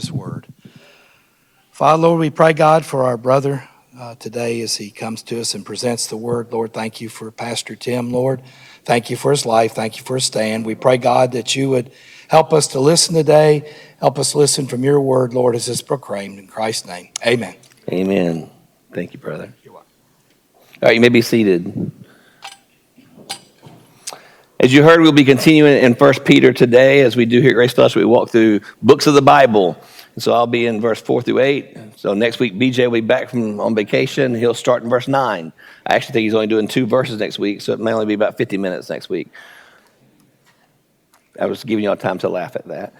his word. Father, Lord, we pray, God, for our brother today as he comes to us and presents the word. Lord, thank you for Pastor Tim, Lord. Thank you for his life. Thank you for his stand. We pray, God, that you would help us to listen today. Help us listen from your word, Lord, as it's proclaimed. In Christ's name, amen. Amen. Thank you, brother. You're welcome. All right, you may be seated. As you heard, we'll be continuing in 1 Peter today. As we do here at Grace Fellowship, we walk through books of the Bible. And so I'll be in verse 4 through 8. So next week, BJ will be back on vacation. He'll start in verse 9. I actually think he's only doing 2 verses next week, so it may only be about 50 minutes next week. I was giving y'all time to laugh at that.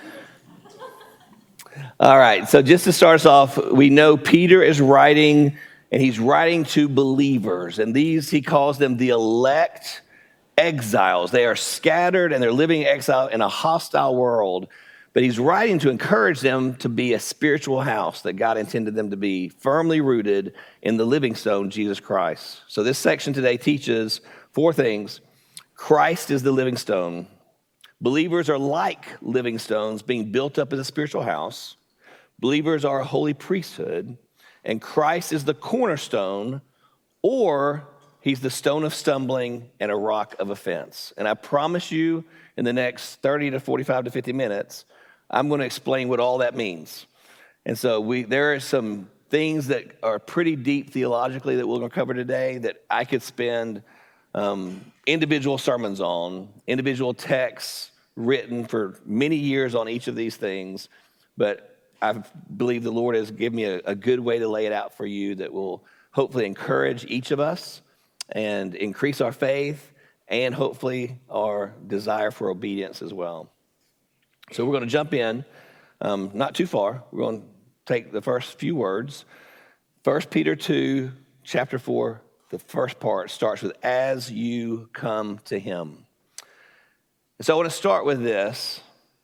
All right, so just to start us off, we know Peter is writing, and he's writing to believers. And these, he calls them the elect exiles. They are scattered, and they're living in exile in a hostile world. But he's writing to encourage them to be a spiritual house that God intended them to be, firmly rooted in the living stone, Jesus Christ. So this section today teaches 4 things. Christ is the living stone. Believers are like living stones being built up as a spiritual house. Believers are a holy priesthood, and Christ is the cornerstone, or he's the stone of stumbling and a rock of offense. And I promise you, in the next 30 to 45 to 50 minutes, I'm going to explain what all that means. And so there are some things that are pretty deep theologically that we're going to cover today that I could spend individual sermons on, individual texts written for many years on each of these things. But I believe the Lord has given me a good way to lay it out for you that will hopefully encourage each of us and increase our faith and hopefully our desire for obedience as well. So we're going to jump in, not too far. We're going to take the first few words. 1 Peter 2, chapter 4, the first part starts with, as you come to him. So I want to start with this.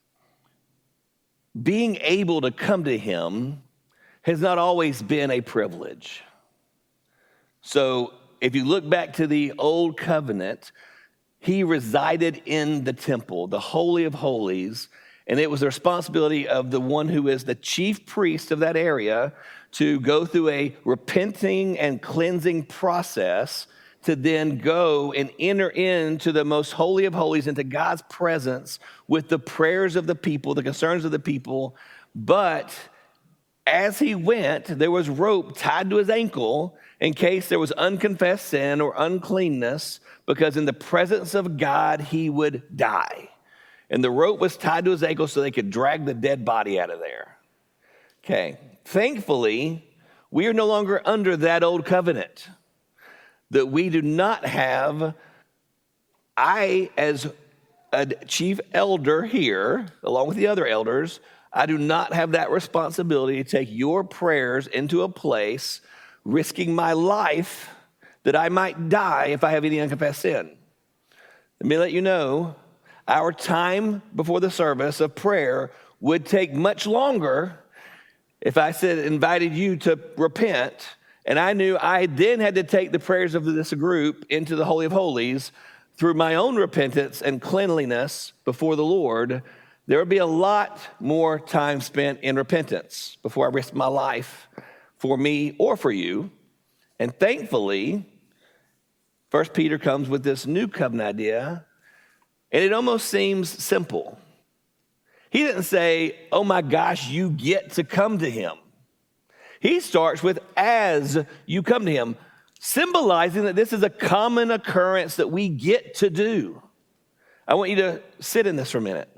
Being able to come to him has not always been a privilege. So if you look back to the old covenant, he resided in the temple, the Holy of Holies, and it was the responsibility of the one who is the chief priest of that area to go through a repenting and cleansing process to then go and enter into the most holy of holies, into God's presence with the prayers of the people, the concerns of the people. But as he went, there was rope tied to his ankle in case there was unconfessed sin or uncleanness, because in the presence of God, he would die. And the rope was tied to his ankle so they could drag the dead body out of there. Okay, thankfully, we are no longer under that old covenant. That we do not have, I as a chief elder here, along with the other elders, I do not have that responsibility to take your prayers into a place, risking my life that I might die if I have any unconfessed sin. Let me let you know, our time before the service of prayer would take much longer if I invited you to repent, and I knew I then had to take the prayers of this group into the Holy of Holies through my own repentance and cleanliness before the Lord. There would be a lot more time spent in repentance before I risked my life for me or for you. And thankfully, 1 Peter comes with this new covenant idea, and it almost seems simple. He didn't say, oh my gosh, you get to come to him. He starts with, as you come to him, symbolizing that this is a common occurrence that we get to do. I want you to sit in this for a minute.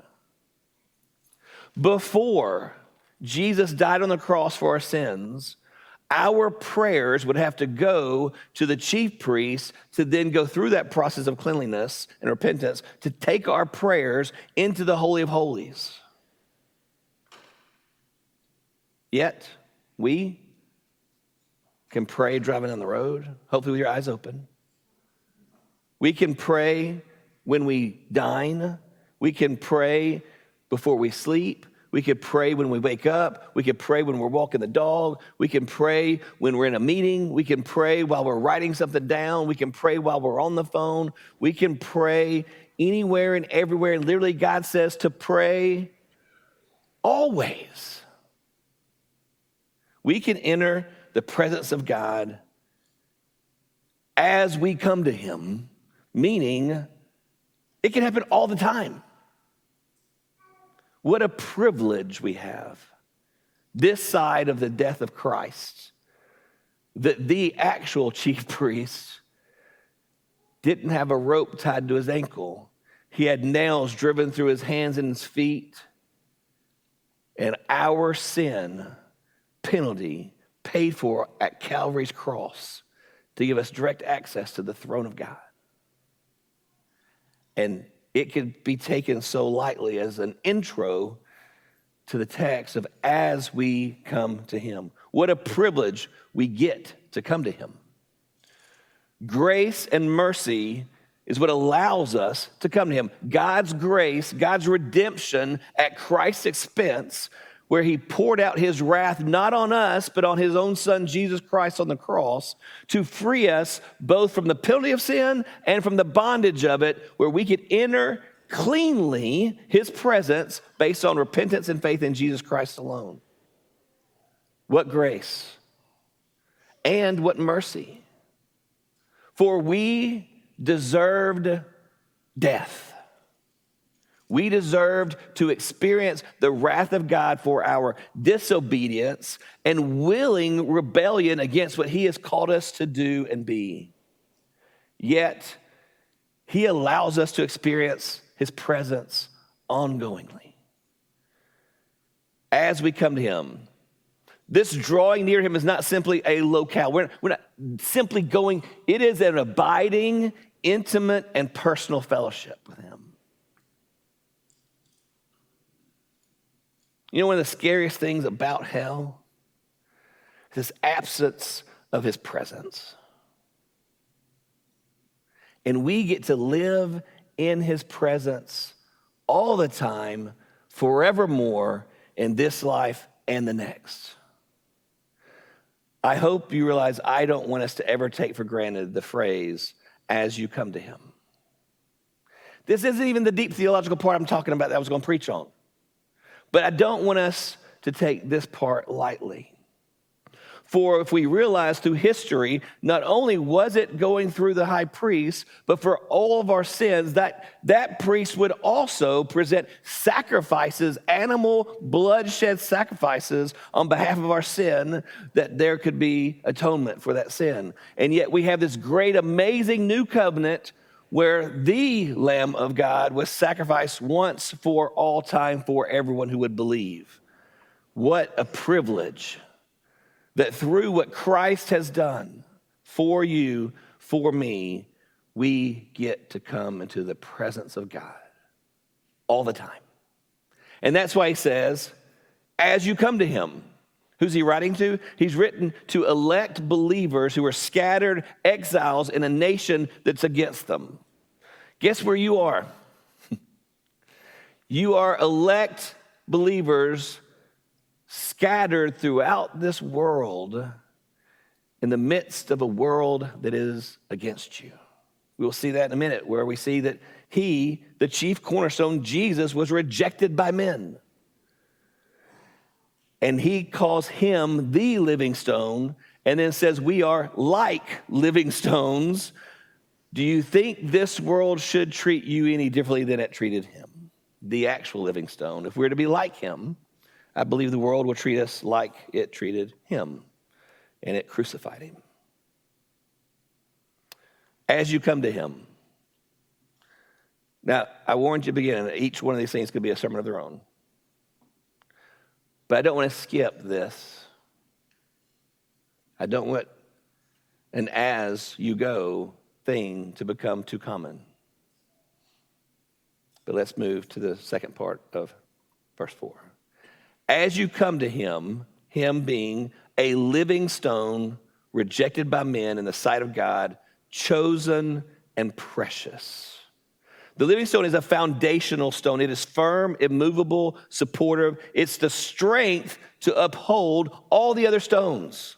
Before Jesus died on the cross for our sins, our prayers would have to go to the chief priest to then go through that process of cleanliness and repentance to take our prayers into the Holy of Holies. Yet, we can pray driving down the road, hopefully with your eyes open. We can pray when we dine. We can pray before we sleep. We could pray when we wake up. We could pray when we're walking the dog. We can pray when we're in a meeting. We can pray while we're writing something down. We can pray while we're on the phone. We can pray anywhere and everywhere. And literally, God says to pray always. We can enter the presence of God as we come to him, meaning it can happen all the time. What a privilege we have this side of the death of Christ, that the actual chief priest didn't have a rope tied to his ankle. He had nails driven through his hands and his feet. And our sin penalty paid for at Calvary's cross to give us direct access to the throne of God. And it could be taken so lightly as an intro to the text of as we come to him. What a privilege we get to come to him. Grace and mercy is what allows us to come to him. God's grace, God's redemption at Christ's expense, where he poured out his wrath not on us, but on his own son, Jesus Christ, on the cross, to free us both from the penalty of sin and from the bondage of it, where we could enter cleanly his presence based on repentance and faith in Jesus Christ alone. What grace and what mercy. For we deserved death. We deserved to experience the wrath of God for our disobedience and willing rebellion against what he has called us to do and be. Yet, he allows us to experience his presence ongoingly. As we come to him, this drawing near him is not simply a locale. We're not simply going, it is an abiding, intimate, and personal fellowship with him. You know, one of the scariest things about hell is this absence of his presence. And we get to live in his presence all the time, forevermore, in this life and the next. I hope you realize I don't want us to ever take for granted the phrase, as you come to him. This isn't even the deep theological part I'm talking about that I was going to preach on. But I don't want us to take this part lightly. For if we realize through history, not only was it going through the high priest, but for all of our sins, that priest would also present sacrifices, animal bloodshed sacrifices on behalf of our sin, that there could be atonement for that sin. And yet we have this great, amazing new covenant where the Lamb of God was sacrificed once for all time for everyone who would believe. What a privilege that through what Christ has done for you, for me, we get to come into the presence of God all the time. And that's why he says, as you come to him. Who's he writing to? He's written to elect believers who are scattered exiles in a nation that's against them. Guess where you are? You are elect believers scattered throughout this world in the midst of a world that is against you. We will see that in a minute, where we see that he, the chief cornerstone, Jesus, was rejected by men. And he calls him the living stone, and then says we are like living stones. Do you think this world should treat you any differently than it treated him, the actual living stone? If we're to be like him, I believe the world will treat us like it treated him, and it crucified him. As you come to him. Now, I warned you at the beginning, each one of these things could be a sermon of their own. But I don't want to skip this. I don't want an as you go thing to become too common. But let's move to the second part of verse 4. As you come to him, him being a living stone, rejected by men in the sight of God, chosen and precious. The living stone is a foundational stone. It is firm, immovable, supportive. It's the strength to uphold all the other stones.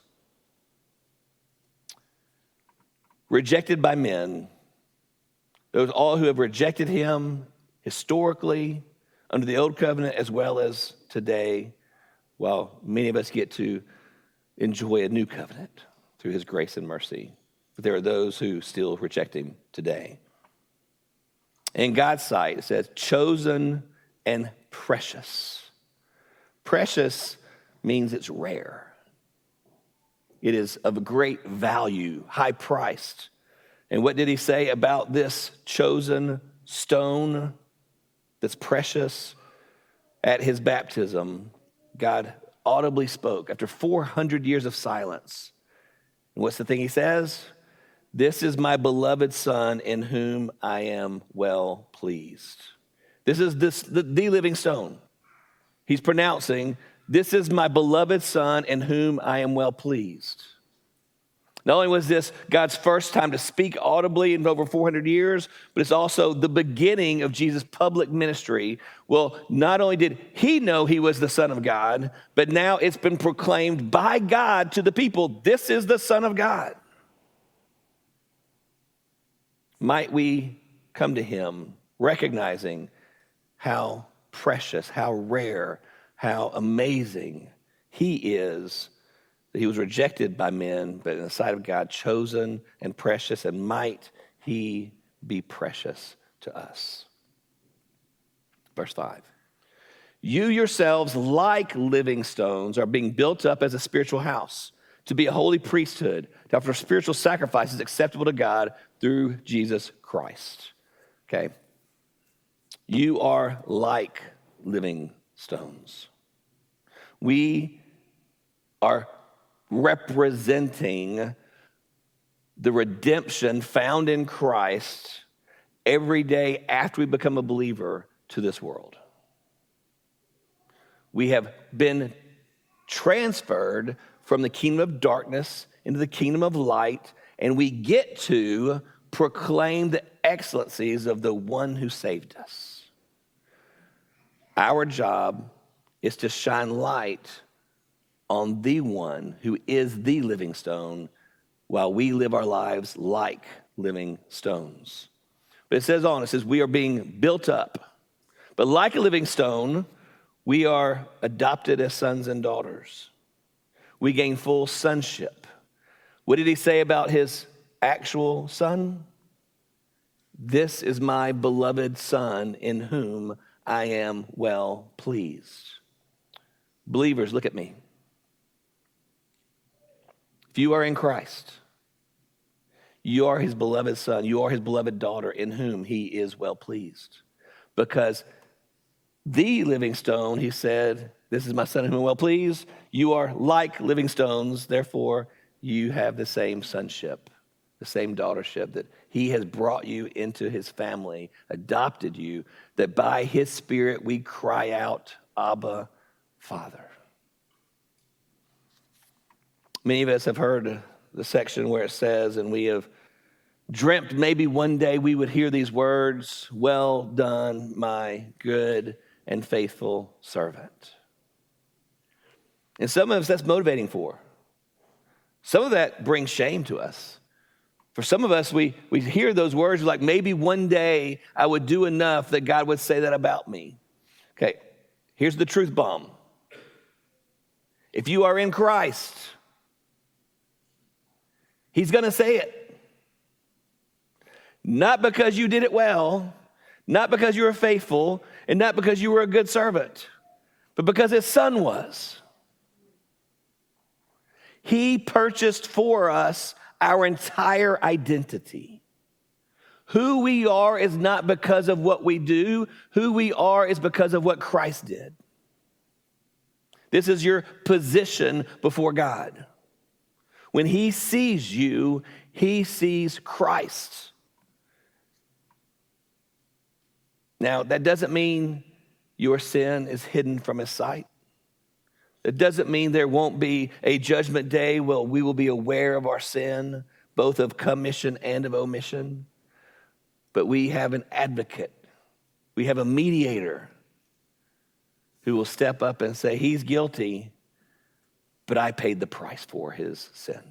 Rejected by men, those all who have rejected him historically under the old covenant as well as today, while many of us get to enjoy a new covenant through his grace and mercy. But there are those who still reject him today. In God's sight, it says, chosen and precious. Precious means it's rare. It is of great value, high priced. And what did he say about this chosen stone that's precious? At his baptism, God audibly spoke after 400 years of silence. And what's the thing he says? This is my beloved Son in whom I am well pleased. This is the living stone. He's pronouncing, this is my beloved Son in whom I am well pleased. Not only was this God's first time to speak audibly in over 400 years, but it's also the beginning of Jesus' public ministry. Well, not only did he know he was the Son of God, but now it's been proclaimed by God to the people, this is the Son of God. Might we come to him recognizing how precious, how rare, how amazing he is, that he was rejected by men, but in the sight of God, chosen and precious, and might he be precious to us. Verse 5. You yourselves, like living stones, are being built up as a spiritual house, to be a holy priesthood, to offer spiritual sacrifices acceptable to God through Jesus Christ. Okay? You are like living stones. We are representing the redemption found in Christ every day after we become a believer to this world. We have been transferred from the kingdom of darkness into the kingdom of light, and we get to proclaim the excellencies of the one who saved us. Our job is to shine light on the one who is the living stone while we live our lives like living stones. But it says on, it says we are being built up. But like a living stone, we are adopted as sons and daughters. We gain full sonship. What did he say about his actual son? This is my beloved Son in whom I am well pleased. Believers, look at me. If you are in Christ, you are his beloved son, you are his beloved daughter in whom he is well pleased. Because the living stone, he said, this is my son in whom I'm well pleased. You are like living stones, therefore you have the same sonship, the same daughtership, that he has brought you into his family, adopted you, that by his Spirit we cry out, Abba, Father. Many of us have heard the section where it says, and we have dreamt maybe one day we would hear these words, well done, my good and faithful servant. And some of us, that's motivating for. Some of that brings shame to us. For some of us, we hear those words like, maybe one day I would do enough that God would say that about me. Okay, here's the truth bomb. If you are in Christ, he's going to say it. Not because you did it well, not because you were faithful, and not because you were a good servant, but because his son was. He purchased for us our entire identity. Who we are is not because of what we do. Who we are is because of what Christ did. This is your position before God. When he sees you, he sees Christ. Now, that doesn't mean your sin is hidden from his sight. It doesn't mean there won't be a judgment day where we will be aware of our sin, both of commission and of omission. But we have an advocate. We have a mediator who will step up and say, he's guilty, but I paid the price for his sin.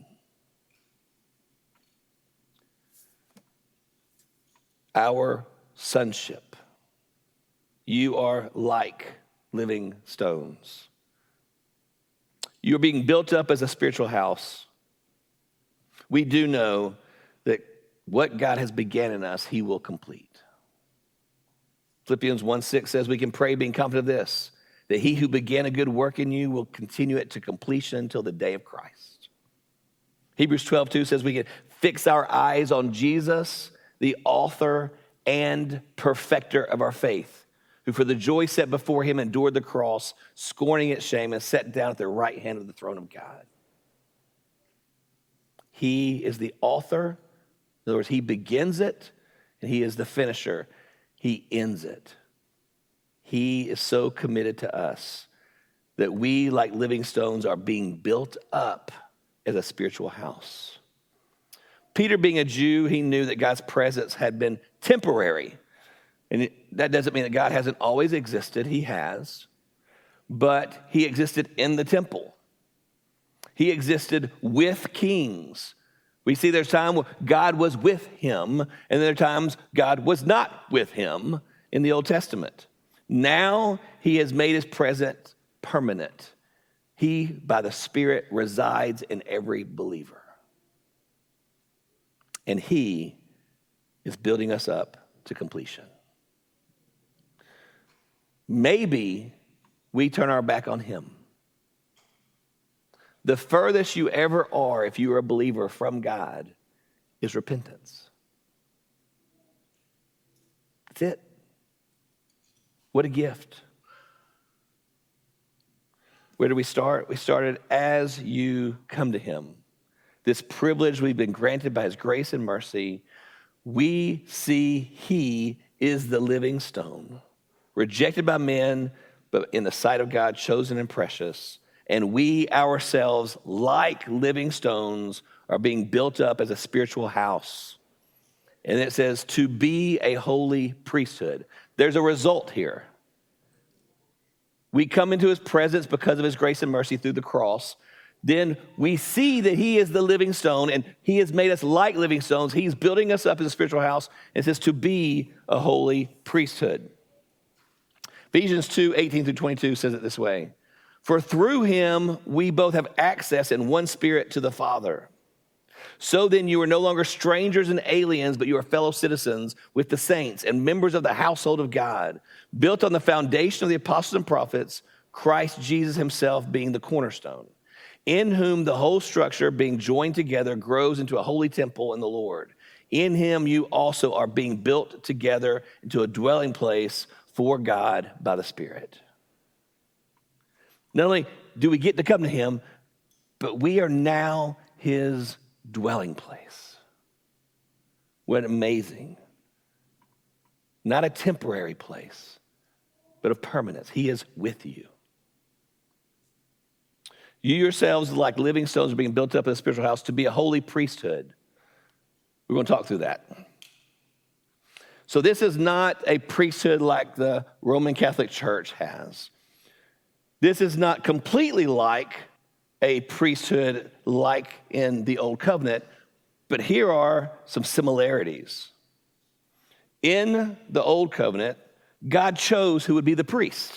Our sonship. You are like living stones. you're being built up as a spiritual house, we do know that what God has began in us, he will complete. Philippians 1:6 says we can pray being confident of this, that he who began a good work in you will continue it to completion until the day of Christ. Hebrews 12:2 says we can fix our eyes on Jesus, the author and perfecter of our faith, who for the joy set before him endured the cross, scorning its shame, and sat down at the right hand of the throne of God. He is the author. In other words, he begins it, and he is the finisher. He ends it. He is so committed to us that we, like living stones, are being built up as a spiritual house. Peter, being a Jew, he knew that God's presence had been temporary. And that doesn't mean that God hasn't always existed. He has. But he existed in the temple. He existed with kings. We see there's time where God was with him, and there are times God was not with him in the Old Testament. Now he has made his presence permanent. He, by the Spirit, resides in every believer. And he is building us up to completion. Maybe we turn our back on him. The furthest you ever are, if you are a believer, from God is repentance. That's it. What a gift. Where do we start? We started as you come to him. This privilege we've been granted by his grace and mercy. We see he is the living stone, rejected by men, but in the sight of God, chosen and precious. And we ourselves, like living stones, are being built up as a spiritual house. And it says to be a holy priesthood. There's a result here. We come into his presence because of his grace and mercy through the cross. Then we see that he is the living stone, and he has made us like living stones. He's building us up as a spiritual house. And it says to be a holy priesthood. Ephesians 2:18-22 says it this way. For through him, we both have access in one spirit to the Father. So then you are no longer strangers and aliens, but you are fellow citizens with the saints and members of the household of God, built on the foundation of the apostles and prophets, Christ Jesus himself being the cornerstone, in whom the whole structure being joined together grows into a holy temple in the Lord. In him you also are being built together into a dwelling place for God by the Spirit. Not only do we get to come to him, but we are now his dwelling place. What amazing. Not a temporary place, but of permanence. He is with you. You yourselves, like living stones, are being built up in a spiritual house to be a holy priesthood. We're going to talk through that. So this is not a priesthood like the Roman Catholic Church has. This is not completely like a priesthood like in the Old Covenant, but here are some similarities. In the Old Covenant, God chose who would be the priest.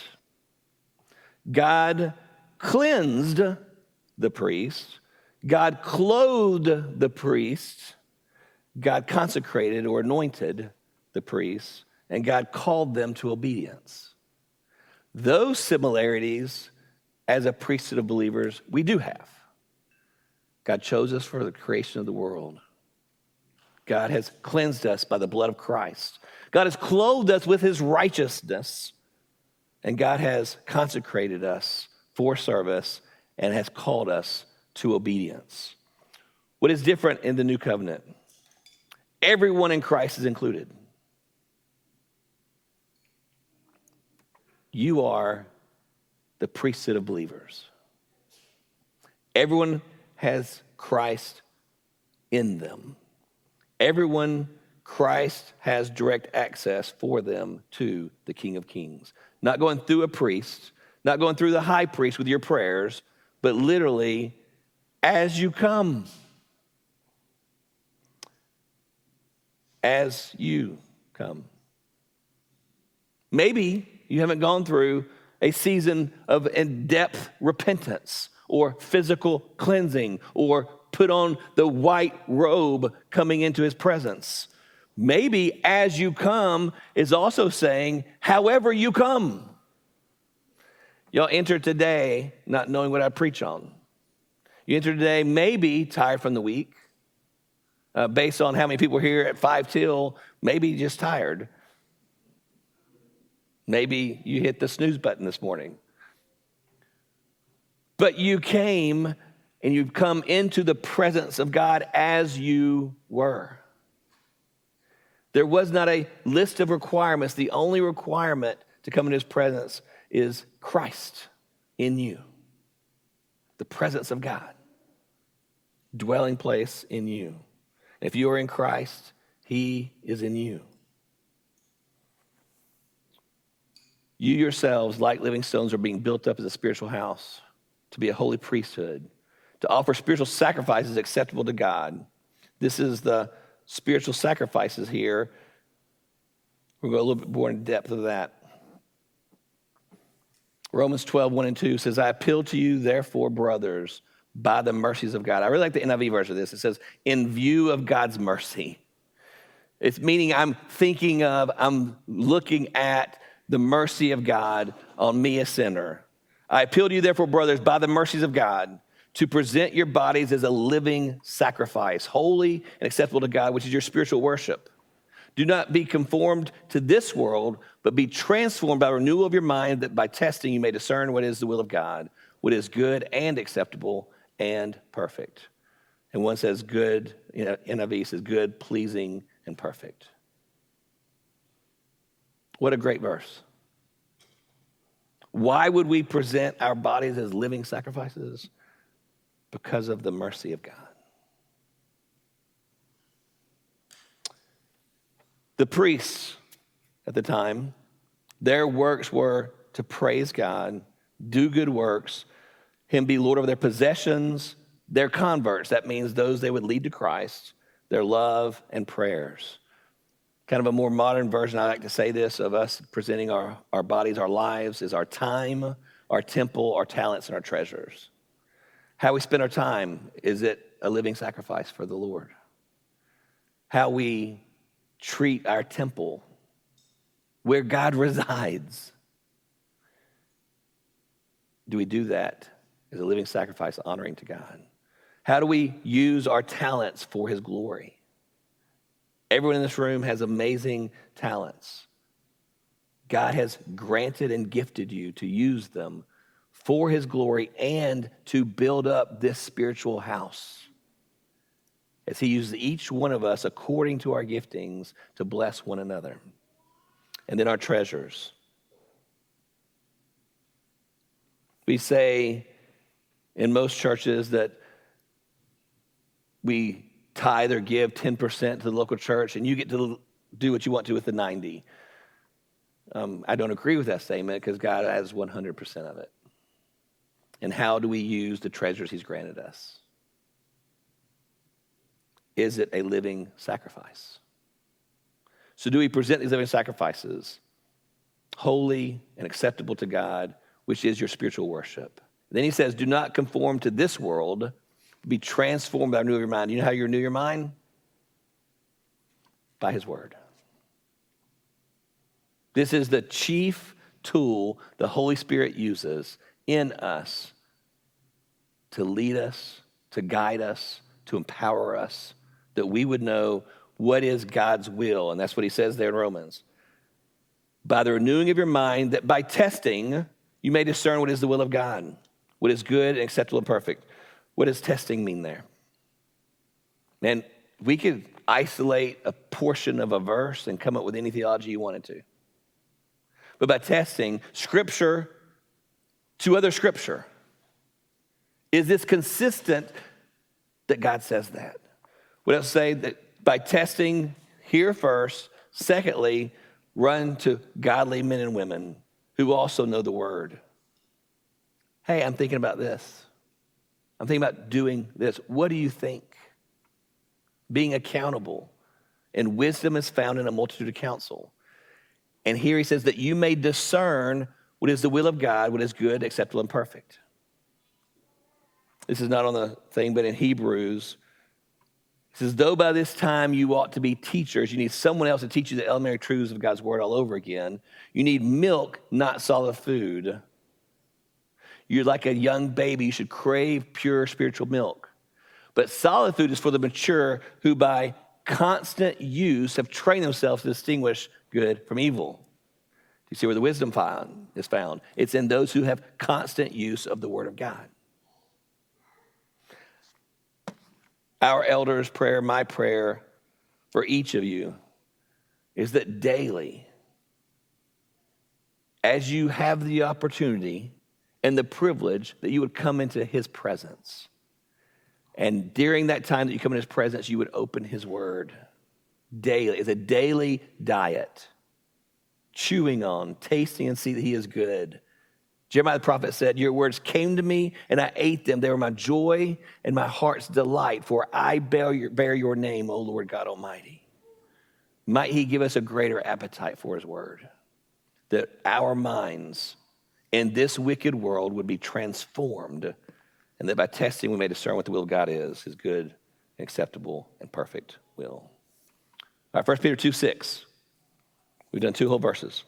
God cleansed the priest. God clothed the priest. God consecrated or anointed the priests, and God called them to obedience. Those similarities as a priesthood of believers, we do have. God chose us for the creation of the world. God has cleansed us by the blood of Christ. God has clothed us with his righteousness, and God has consecrated us for service and has called us to obedience. What is different in the new covenant? Everyone in Christ is included. You are the priesthood of believers. Everyone has Christ in them. Everyone, Christ has direct access for them to the King of Kings. Not going through a priest, not going through the high priest with your prayers, but literally as you come. As you come. Maybe you haven't gone through a season of in-depth repentance or physical cleansing or put on the white robe coming into his presence. Maybe as you come is also saying, however you come. Y'all enter today not knowing what I preach on. You enter today maybe tired from the week. Based on how many people are here at 5 till, maybe just tired. Maybe you hit the snooze button this morning. But you came and you've come into the presence of God as you were. There was not a list of requirements. The only requirement to come into his presence is Christ in you. The presence of God. Dwelling place in you. If you are in Christ, he is in you. You yourselves, like living stones, are being built up as a spiritual house, to be a holy priesthood, to offer spiritual sacrifices acceptable to God. This is the spiritual sacrifices here. We'll go a little bit more in depth of that. Romans 12, 1 and 2 says, I appeal to you, therefore, brothers, by the mercies of God. I really like the NIV version of this. It says, in view of God's mercy. It's meaning I'm looking at the mercy of God on me, a sinner. I appeal to you, therefore, brothers, by the mercies of God, to present your bodies as a living sacrifice, holy and acceptable to God, which is your spiritual worship. Do not be conformed to this world, but be transformed by renewal of your mind, that by testing you may discern what is the will of God, what is good and acceptable and perfect. And one says good, NIV says good, pleasing, and perfect. What a great verse. Why would we present our bodies as living sacrifices? Because of the mercy of God. The priests at the time, their works were to praise God, do good works, him be Lord over their possessions, their converts. That means those they would lead to Christ, their love and prayers. Kind of a more modern version, I like to say this, of us presenting our bodies, our lives, is our time, our temple, our talents, and our treasures. How we spend our time, is it a living sacrifice for the Lord? How we treat our temple, where God resides. Do we do that as a living sacrifice, honoring to God? How do we use our talents for his glory? Everyone in this room has amazing talents. God has granted and gifted you to use them for his glory and to build up this spiritual house, as he uses each one of us according to our giftings to bless one another. And then our treasures. We say in most churches that we tithe or give 10% to the local church, and you get to do what you want to with the 90. I don't agree with that statement, because God has 100% of it. And how do we use the treasures he's granted us? Is it a living sacrifice? So do we present these living sacrifices holy and acceptable to God, which is your spiritual worship? Then he says, do not conform to this world, be transformed by the renewal of your mind. You know how you renew your mind? By his word. This is the chief tool the Holy Spirit uses in us to lead us, to guide us, to empower us, that we would know what is God's will. And that's what he says there in Romans. By the renewing of your mind, that by testing, you may discern what is the will of God, what is good and acceptable and perfect. What does testing mean there? Man, we could isolate a portion of a verse and come up with any theology you wanted to. But by testing scripture to other scripture, is this consistent that God says that? Would I say that by testing here first, secondly, run to godly men and women who also know the word. Hey, I'm thinking about this. I'm thinking about doing this. What do you think? Being accountable. And wisdom is found in a multitude of counsel. And here he says that you may discern what is the will of God, what is good, acceptable, and perfect. This is not on the thing, but in Hebrews, it says, though by this time you ought to be teachers, you need someone else to teach you the elementary truths of God's word all over again. You need milk, not solid food. You're like a young baby. You should crave pure spiritual milk. But solid food is for the mature who by constant use have trained themselves to distinguish good from evil. Do you see where the wisdom is found? It's in those who have constant use of the word of God. Our elders' prayer, my prayer for each of you is that daily, as you have the opportunity and the privilege, that you would come into his presence. And during that time that you come in his presence, you would open his word daily. It's a daily diet, chewing on, tasting and see that he is good. Jeremiah the prophet said, your words came to me and I ate them. They were my joy and my heart's delight, for I bear your name, O Lord God Almighty. Might he give us a greater appetite for his word, that our minds in this wicked world would be transformed, and that by testing we may discern what the will of God is, his good, acceptable, and perfect will. All right, 1 Peter 2:6. We've done 2 whole verses.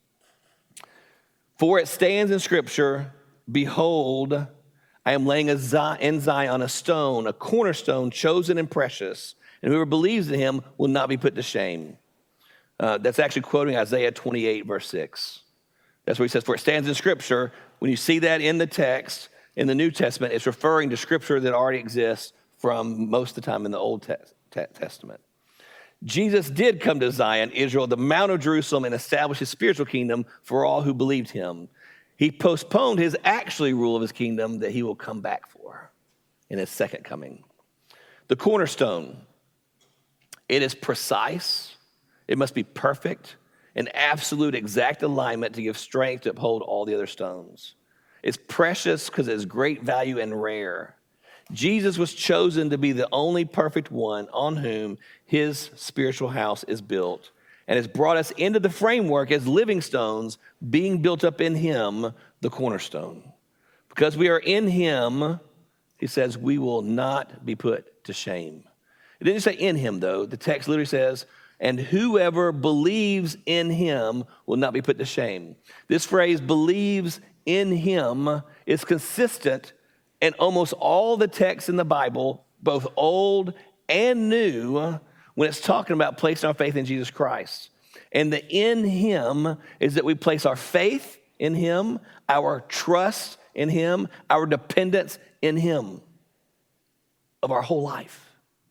For it stands in Scripture, behold, I am laying in Zion a stone, a cornerstone chosen and precious, and whoever believes in him will not be put to shame. That's actually quoting Isaiah 28, verse 6. That's where he says, for it stands in Scripture. When you see that in the text, in the New Testament, it's referring to Scripture that already exists from most of the time in the Old Testament. Jesus did come to Zion, Israel, the Mount of Jerusalem, and establish his spiritual kingdom for all who believed him. He postponed his actual rule of his kingdom that he will come back for in his second coming. The cornerstone, it is precise, it must be perfect, an absolute exact alignment to give strength to uphold all the other stones. It's precious because it's great value and rare. Jesus was chosen to be the only perfect one on whom his spiritual house is built, and has brought us into the framework as living stones being built up in him, the cornerstone. Because we are in him, he says, we will not be put to shame. It didn't say in him, though. The text literally says, and whoever believes in him will not be put to shame. This phrase, believes in him, is consistent in almost all the texts in the Bible, both Old and New, when it's talking about placing our faith in Jesus Christ. And the in him is that we place our faith in him, our trust in him, our dependence in him of our whole life.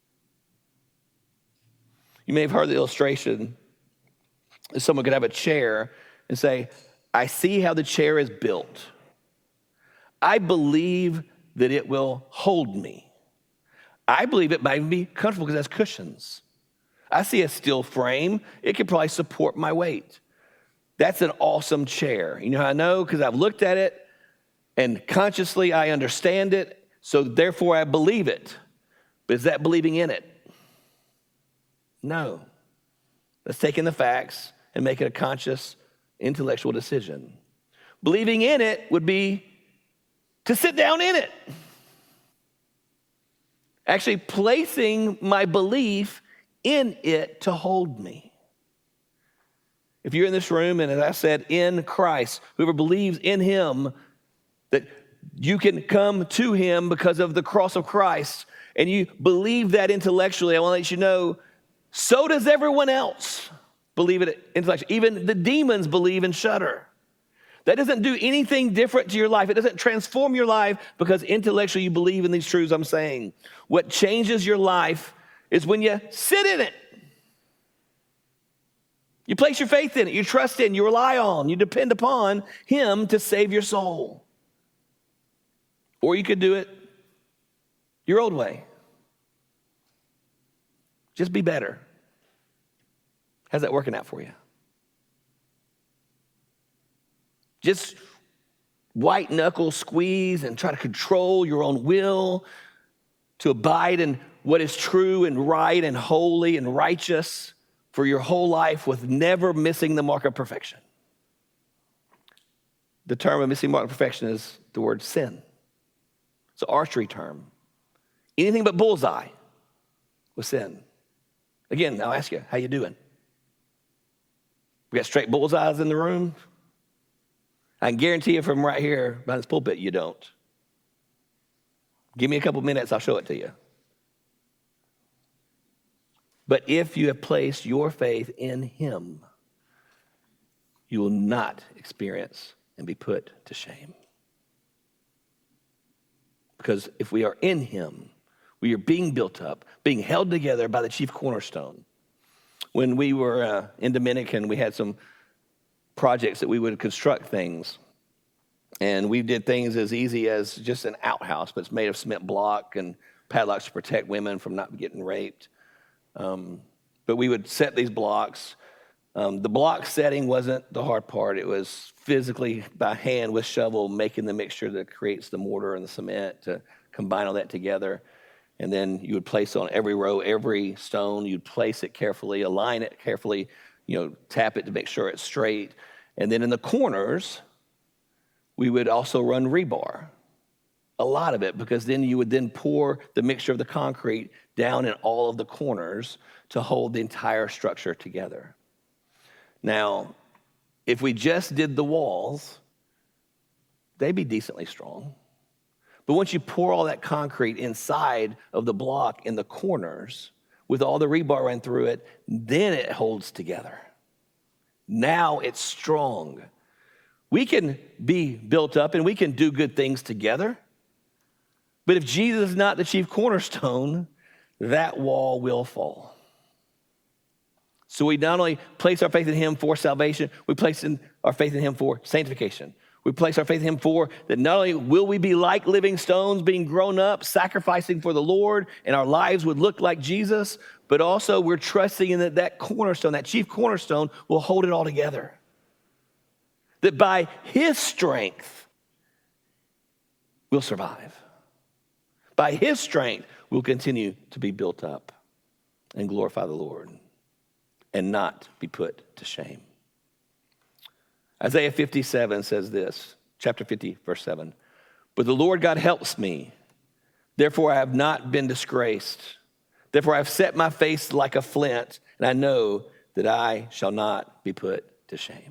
You may have heard the illustration that someone could have a chair and say, I see how the chair is built. I believe that it will hold me. I believe it might even be comfortable because it has cushions. I see a steel frame. It could probably support my weight. That's an awesome chair. You know how I know? Because I've looked at it and consciously I understand it, so therefore I believe it. But is that believing in it? No. That's taking the facts and making a conscious intellectual decision. Believing in it would be to sit down in it. Actually placing my belief in it to hold me. If you're in this room, and as I said, in Christ, whoever believes in him, that you can come to him because of the cross of Christ, and you believe that intellectually, I want to let you know, so does everyone else believe it intellectually. Even the demons believe and shudder. That doesn't do anything different to your life. It doesn't transform your life because intellectually you believe in these truths I'm saying. What changes your life is when you sit in it. You place your faith in it. You trust in, you rely on, you depend upon him to save your soul. Or you could do it your old way. Just be better. How's that working out for you? Just white knuckle squeeze and try to control your own will to abide in what is true and right and holy and righteous for your whole life with never missing the mark of perfection. The term of missing mark of perfection is the word sin. It's an archery term. Anything but bullseye was sin. Again, I'll ask you, how you doing? We got straight bullseyes in the room? I can guarantee you from right here behind this pulpit, you don't. Give me a couple minutes, I'll show it to you. But if you have placed your faith in him, you will not experience and be put to shame. Because if we are in him, we are being built up, being held together by the chief cornerstone. When we were in Dominican, we had some projects that we would construct things. And we did things as easy as just an outhouse, but it's made of cement block and padlocks to protect women from not getting raped. But we would set these blocks. The block setting wasn't the hard part. It was physically by hand with shovel making the mixture that creates the mortar and the cement to combine all that together. And then you would place on every row, every stone, you'd place it carefully, align it carefully, tap it to make sure it's straight. And then in the corners, we would also run rebar, a lot of it, because then you would then pour the mixture of the concrete down in all of the corners to hold the entire structure together. Now, if we just did the walls, they'd be decently strong. But once you pour all that concrete inside of the block in the corners, with all the rebar run through it, then it holds together. Now it's strong. We can be built up and we can do good things together. But if Jesus is not the chief cornerstone, that wall will fall. So we not only place our faith in him for salvation, we place our faith in him for sanctification. We place our faith in him for that not only will we be like living stones, being grown up, sacrificing for the Lord, and our lives would look like Jesus, but also we're trusting in that cornerstone, that chief cornerstone, will hold it all together. That by his strength, we'll survive. By his strength, we'll continue to be built up and glorify the Lord and not be put to shame. Isaiah 57 says this, chapter 50, verse 7. But the Lord God helps me. Therefore, I have not been disgraced. Therefore, I have set my face like a flint, and I know that I shall not be put to shame.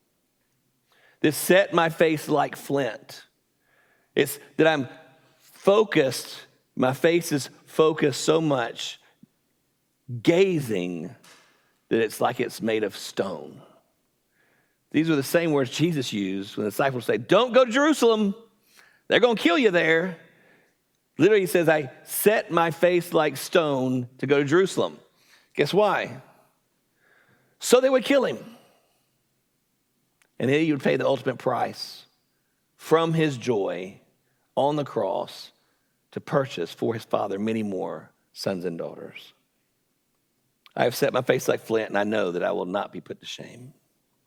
This set my face like flint. It's that I'm focused, my face is focused so much, gazing, that it's like it's made of stone. These are the same words Jesus used when the disciples say, don't go to Jerusalem. They're going to kill you there. Literally, he says, I set my face like stone to go to Jerusalem. Guess why? So they would kill him. And he would pay the ultimate price from his joy on the cross to purchase for his Father many more sons and daughters. I have set my face like flint, and I know that I will not be put to shame.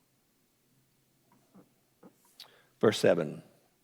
Verse 7.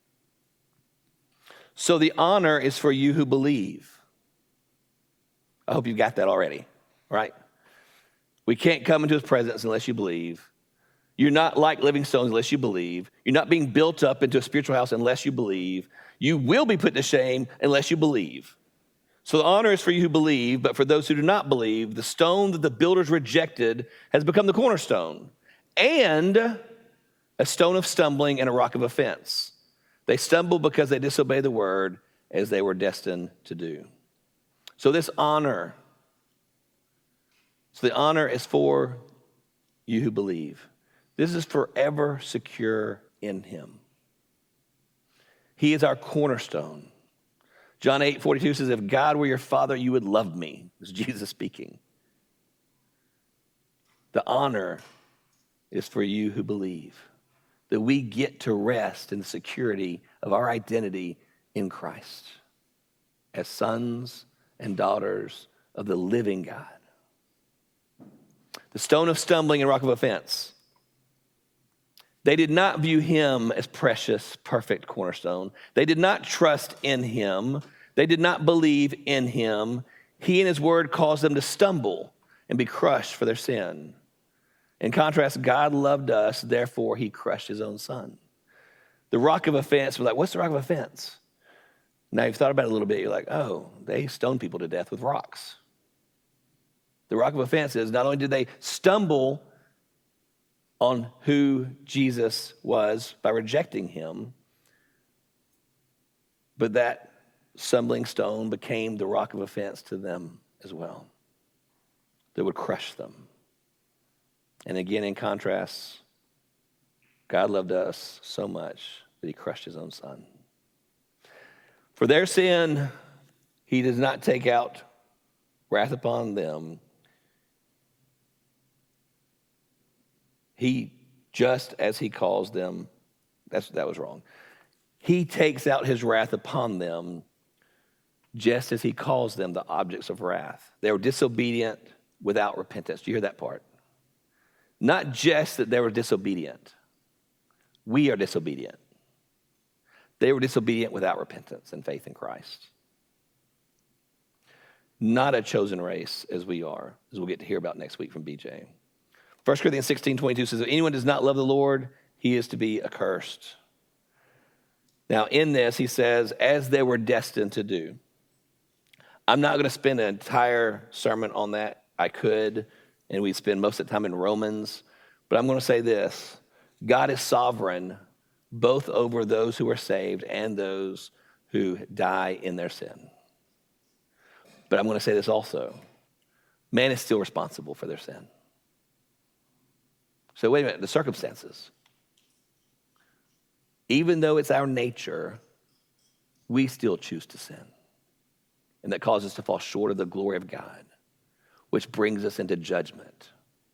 So the honor is for you who believe. I hope you got that already, right? We can't come into his presence unless you believe. You're not like living stones unless you believe. You're not being built up into a spiritual house unless you believe. You will be put to shame unless you believe. So the honor is for you who believe, but for those who do not believe, the stone that the builders rejected has become the cornerstone, and a stone of stumbling and a rock of offense. They stumble because they disobey the word as they were destined to do. So the honor is for you who believe. This is forever secure in him. He is our cornerstone. John 8:42 says, if God were your father, you would love me. This is Jesus speaking. The honor is for you who believe, that we get to rest in the security of our identity in Christ as sons and daughters of the living God. The stone of stumbling and rock of offense. They did not view him as precious, perfect cornerstone. They did not trust in him. They did not believe in him. He and his word caused them to stumble and be crushed for their sin. In contrast, God loved us, therefore he crushed his own son. The rock of offense, we're like, what's the rock of offense? Now, you've thought about it a little bit. You're like, oh, they stoned people to death with rocks. The rock of offense is not only did they stumble on who Jesus was by rejecting him, but that stumbling stone became the rock of offense to them as well, that would crush them. And again, in contrast, God loved us so much that he crushed his own son. For their sin, he does not take out wrath upon them. He, just as he calls them, that was wrong. He takes out his wrath upon them just as he calls them the objects of wrath. They were disobedient without repentance. Do you hear that part? Not just that they were disobedient. We are disobedient. They were disobedient without repentance and faith in Christ. Not a chosen race as we are, as we'll get to hear about next week from BJ. 1 Corinthians 16:22 says, if anyone does not love the Lord, he is to be accursed. Now, in this, he says, as they were destined to do. I'm not going to spend an entire sermon on that. I could, and we'd spend most of the time in Romans. But I'm going to say this. God is sovereign both over those who are saved and those who die in their sin. But I'm going to say this also. Man is still responsible for their sin. So wait a minute, the circumstances. Even though it's our nature, we still choose to sin. And that causes us to fall short of the glory of God, which brings us into judgment.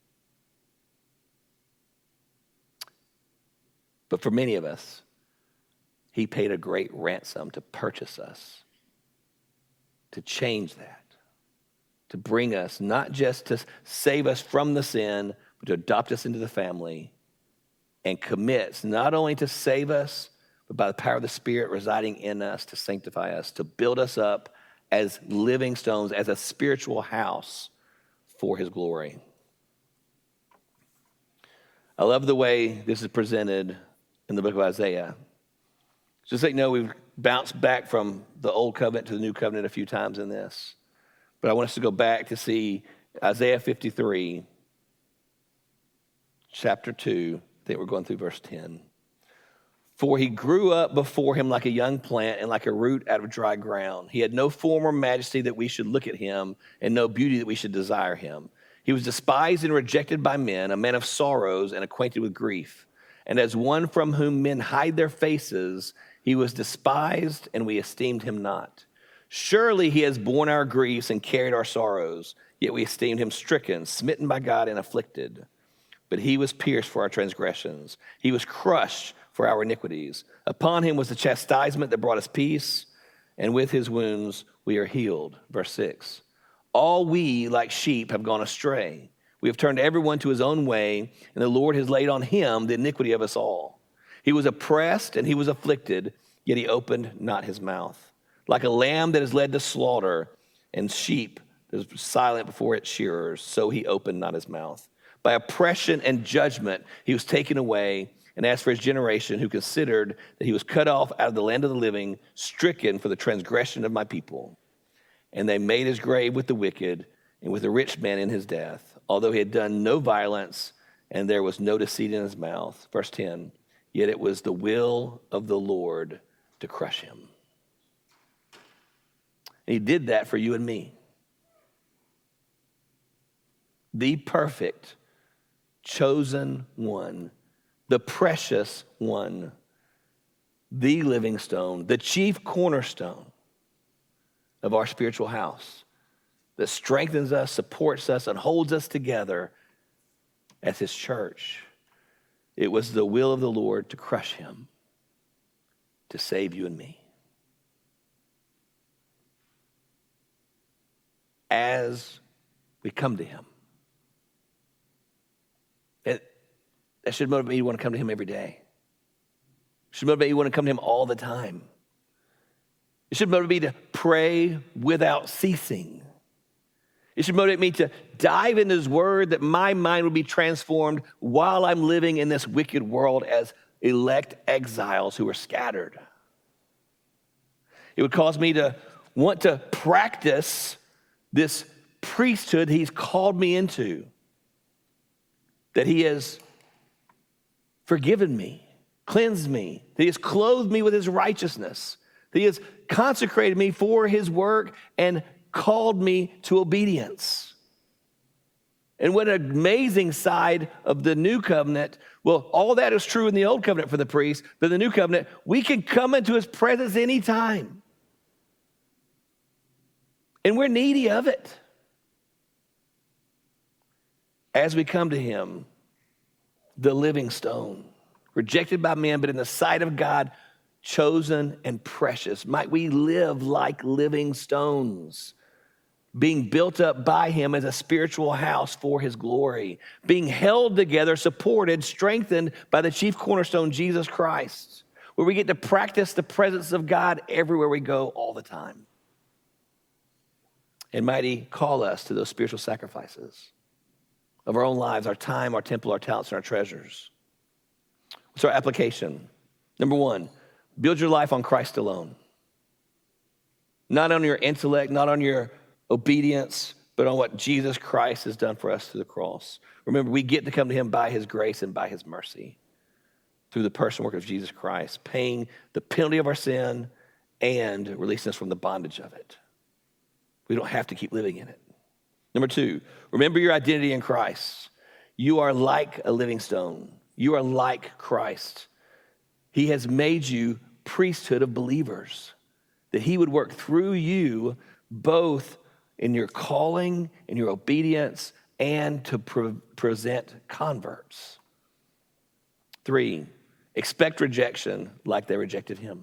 But for many of us, he paid a great ransom to purchase us, to change that, to bring us, not just to save us from the sin, but to adopt us into the family and commits not only to save us, but by the power of the Spirit residing in us to sanctify us, to build us up as living stones, as a spiritual house for his glory. I love the way this is presented in the book of Isaiah. Just so you know, we've bounced back from the old covenant to the new covenant a few times in this. But I want us to go back to see Isaiah 53, chapter 2. I think we're going through verse 10. For he grew up before him like a young plant and like a root out of dry ground. He had no form or majesty that we should look at him, and no beauty that we should desire him. He was despised and rejected by men, a man of sorrows and acquainted with grief. And as one from whom men hide their faces, he was despised, and we esteemed him not. Surely he has borne our griefs and carried our sorrows, yet we esteemed him stricken, smitten by God, and afflicted. But he was pierced for our transgressions. He was crushed for our iniquities. Upon him was the chastisement that brought us peace, and with his wounds we are healed. Verse 6. All we, like sheep, have gone astray. We have turned everyone to his own way, and the Lord has laid on him the iniquity of us all. He was oppressed and he was afflicted, yet he opened not his mouth. Like a lamb that is led to slaughter, and sheep that is silent before its shearers, so he opened not his mouth. By oppression and judgment he was taken away, and as for his generation, who considered that he was cut off out of the land of the living, stricken for the transgression of my people. And they made his grave with the wicked and with the rich man in his death, although he had done no violence and there was no deceit in his mouth. Verse 10, yet it was the will of the Lord to crush him. And he did that for you and me. The perfect, chosen one, the precious one, the living stone, the chief cornerstone of our spiritual house that strengthens us, supports us, and holds us together as his church. It was the will of the Lord to crush him, to save you and me. As we come to him. That should motivate you to want to come to him every day. It should motivate you to want to come to him all the time. It should motivate me to pray without ceasing. It should motivate me to dive into his word, that my mind will be transformed while I'm living in this wicked world as elect exiles who are scattered. It would cause me to want to practice this priesthood he's called me into, that he has forgiven me, cleansed me, that he has clothed me with his righteousness, that he has consecrated me for his work and called me to obedience. And what an amazing side of the new covenant. Well, all that is true in the old covenant for the priest, but in the new covenant, we can come into his presence anytime. And we're needy of it. As we come to him, the living stone, rejected by men, but in the sight of God, chosen and precious. Might we live like living stones, being built up by him as a spiritual house for his glory, being held together, supported, strengthened by the chief cornerstone, Jesus Christ, where we get to practice the presence of God everywhere we go all the time. And might he call us to those spiritual sacrifices of our own lives, our time, our temple, our talents, and our treasures. What's our application? Number one, build your life on Christ alone. Not on your intellect, not on your obedience, but on what Jesus Christ has done for us through the cross. Remember, we get to come to him by his grace and by his mercy through the person work of Jesus Christ, paying the penalty of our sin and releasing us from the bondage of it. We don't have to keep living in it. Number two, remember your identity in Christ. You are like a living stone. You are like Christ. He has made you priesthood of believers, that he would work through you both in your calling, in your obedience, and to present converts. Three, expect rejection like they rejected him.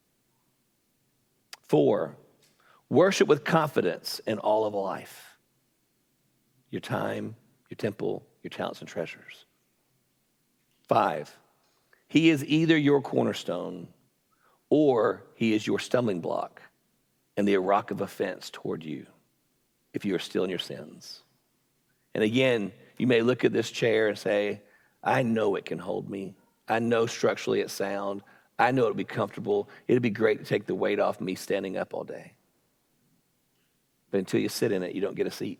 Four, worship with confidence in all of life. Your time, your temple, your talents and treasures. Five, he is either your cornerstone or he is your stumbling block and the rock of offense toward you if you are still in your sins. And again, you may look at this chair and say, I know it can hold me. I know structurally it's sound. I know it'll be comfortable. It'd be great to take the weight off me standing up all day. But until you sit in it, you don't get a seat.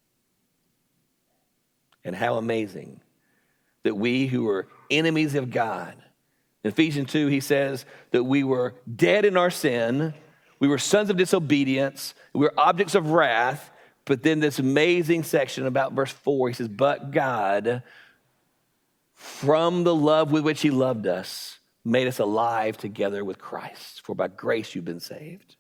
And how amazing that we who were enemies of God, in Ephesians 2, he says that we were dead in our sin, we were sons of disobedience, we were objects of wrath, but then this amazing section about verse 4, he says, but God, from the love with which he loved us, made us alive together with Christ, for by grace you've been saved.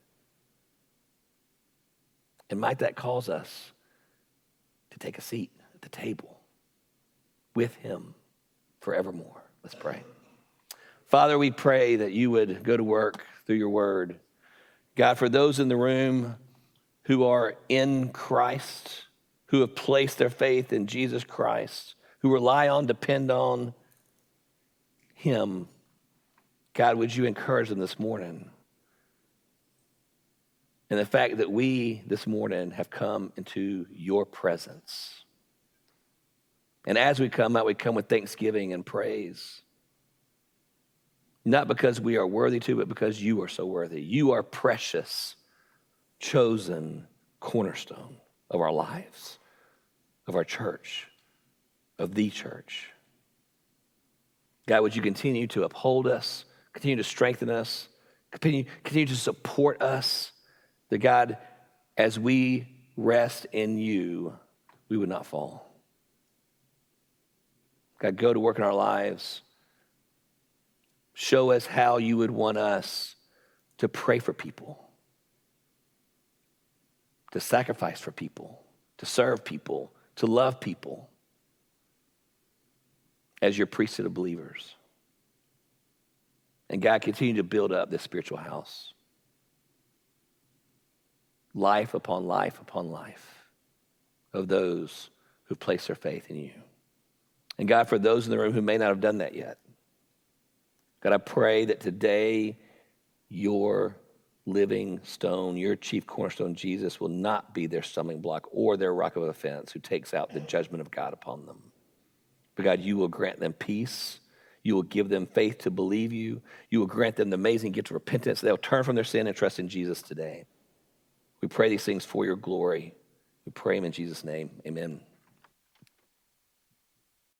And might that cause us to take a seat at the table with him forevermore. Let's pray. Father, we pray that you would go to work through your word. God, for those in the room who are in Christ, who have placed their faith in Jesus Christ, who rely on, depend on him, God, would you encourage them this morning? And the fact that we this morning have come into your presence. And as we come out, we come with thanksgiving and praise. Not because we are worthy to, but because you are so worthy. You are precious, chosen cornerstone of our lives, of our church, of the church. God, would you continue to uphold us, continue to strengthen us, continue to support us, that God, as we rest in you, we would not fall. God, go to work in our lives. Show us how you would want us to pray for people, to sacrifice for people, to serve people, to love people as your priesthood of believers. And God, continue to build up this spiritual house. Life upon life upon life of those who place their faith in you. And God, for those in the room who may not have done that yet, God, I pray that today your living stone, your chief cornerstone, Jesus, will not be their stumbling block or their rock of offense who takes out the judgment of God upon them. But God, you will grant them peace. You will give them faith to believe you. You will grant them the amazing gift of repentance. They'll turn from their sin and trust in Jesus today. We pray these things for your glory. We pray them in Jesus' name. Amen.